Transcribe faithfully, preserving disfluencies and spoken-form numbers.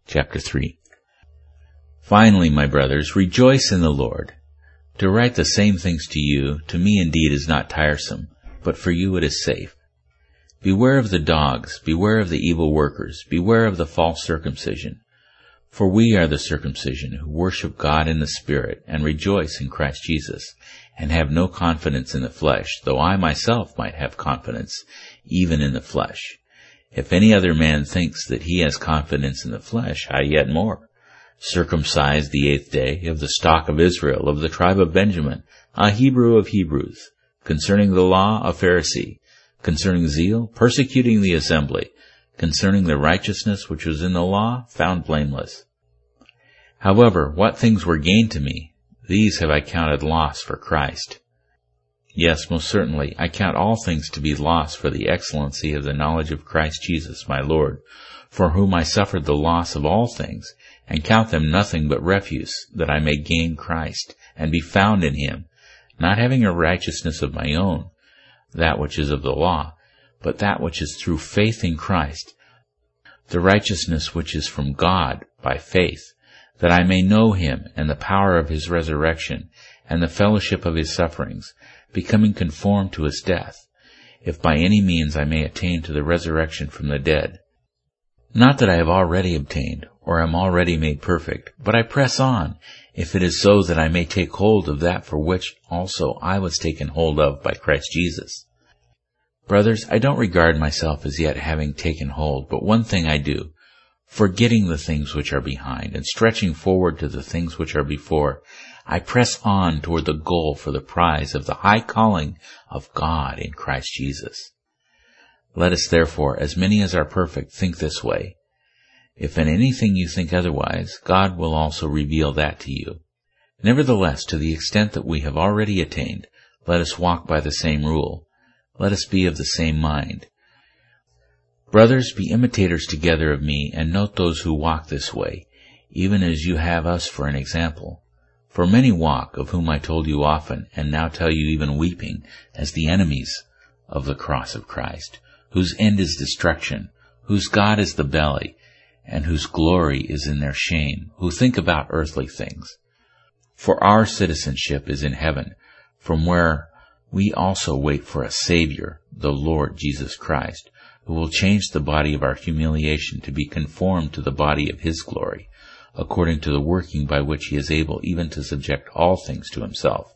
Chapter three. Finally, my brothers, rejoice in the Lord. To write the same things to you, to me indeed is not tiresome, but for you it is safe. Beware of the dogs, beware of the evil workers, beware of the false circumcision. For we are the circumcision, who worship God in the Spirit, and rejoice in Christ Jesus, and have no confidence in the flesh, though I myself might have confidence, even in the flesh. If any other man thinks that he has confidence in the flesh, I yet more. Circumcised the eighth day, of the stock of Israel, of the tribe of Benjamin, a Hebrew of Hebrews, concerning the law, a Pharisee, concerning zeal, persecuting the assembly, concerning the righteousness which was in the law, found blameless. However, what things were gained to me, these have I counted loss for Christ. Yes, most certainly, I count all things to be loss for the excellency of the knowledge of Christ Jesus my Lord, for whom I suffered the loss of all things, and count them nothing but refuse, that I may gain Christ, and be found in him, not having a righteousness of my own, that which is of the law, but that which is through faith in Christ, the righteousness which is from God by faith, that I may know him and the power of his resurrection, and the fellowship of his sufferings, becoming conformed to his death, if by any means I may attain to the resurrection from the dead. Not that I have already obtained, or am already made perfect, but I press on, if it is so that I may take hold of that for which also I was taken hold of by Christ Jesus. Brothers, I don't regard myself as yet having taken hold, but one thing I do, forgetting the things which are behind, and stretching forward to the things which are before, I press on toward the goal for the prize of the high calling of God in Christ Jesus. Let us therefore, as many as are perfect, think this way. If in anything you think otherwise, God will also reveal that to you. Nevertheless, to the extent that we have already attained, let us walk by the same rule. Let us be of the same mind. Brothers, be imitators together of me, and note those who walk this way, even as you have us for an example. For many walk, of whom I told you often, and now tell you even weeping, as the enemies of the cross of Christ, whose end is destruction, whose God is the belly, and whose glory is in their shame, who think about earthly things. For our citizenship is in heaven, from where we also wait for a Savior, the Lord Jesus Christ, who will change the body of our humiliation to be conformed to the body of his glory, according to the working by which he is able even to subject all things to himself.